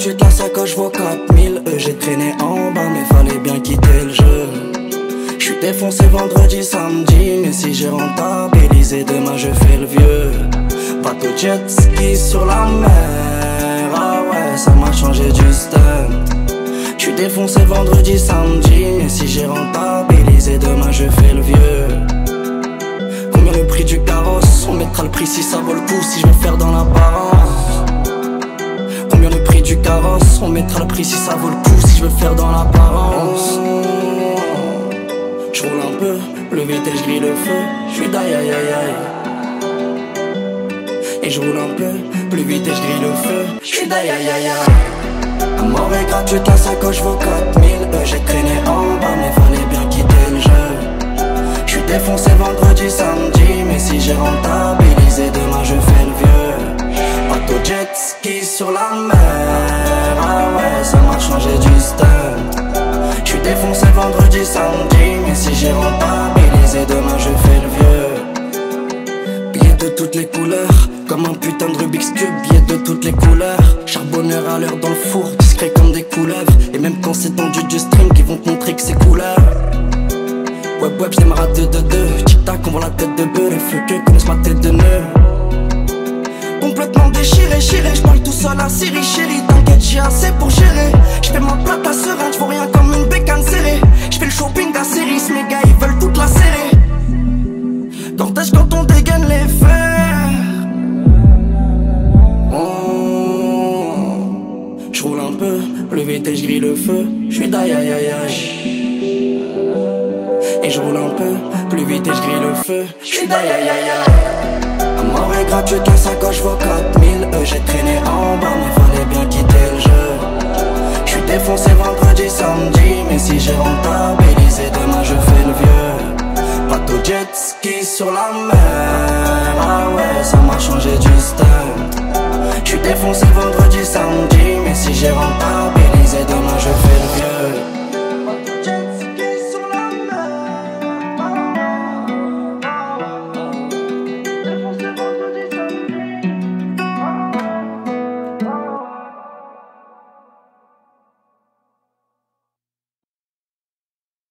gratuite, la sacoche vaut 4000. J'ai traîné en bas mais fallait bien quitter le jeu. J'suis défoncé vendredi, samedi, mais si j'ai rentabilisé demain je fais le vieux. Bateau jet ski sur la mer, ah ouais ça m'a changé du stunt. J'suis défoncé vendredi, samedi, mais si j'ai rentabilisé demain je fais le vieux. Combien le prix du carrosse? On mettra le prix si ça vaut le coup, si je veux faire dans l'apparence. Combien le prix du carrosse? On mettra le prix si ça vaut le coup, si je veux faire dans l'apparence. J'roule un peu, le vite et j'grille le feu. J'suis d'aïe aïe aïe aïe. Et j'roule un peu, plus vite et j'grille le feu. J'suis d'aïe aïe aïe aïe. À mort et gratuite, la sacoche vaut 4000. J'ai traîné en bas mais fallait bien quitter le jeu. J'suis défoncé vendredi, samedi, mais si j'ai rentabilisé demain je fais le vieux. Bateau jet ski sur la mer, ah ouais ça m'a changé du stunt. J'suis défoncé vendredi, samedi, mais si j'ai rentabilisé demain je fais le vieux. Billets de toutes les couleurs, comme un putain de Rubik's Cube. Billets de toutes les couleurs, charbonneur à l'heure dans le four, discret comme des couleuvres. Et même quand c'est tendu du stream, qui vont te montrer que c'est couleur. Web web j'démarre à 2-2-2, tic tac on voit la tête de bœuf. Les feux que connaissent ma tête de nœud. Complètement déchiré, j'parle tout seul à Siri, chérie. T'inquiète j'ai assez pour gérer. J'fais ma plate à serein, j'vaux rien comme une bécane serrée. J'fais le shopping à Cerise, mes gars ils veulent toute la serrer. Cortège quand on dégaine les fers. J'roule un peu, le vite et j'grille le feu. J'suis d'aïe aïe aïe aïe. Et j'roule un peu, plus vite et j'grille le feu. J'suis d'aïe aïe aïe aïe. À mort et gratuite, la sacoche vaut 4000. J'ai traîné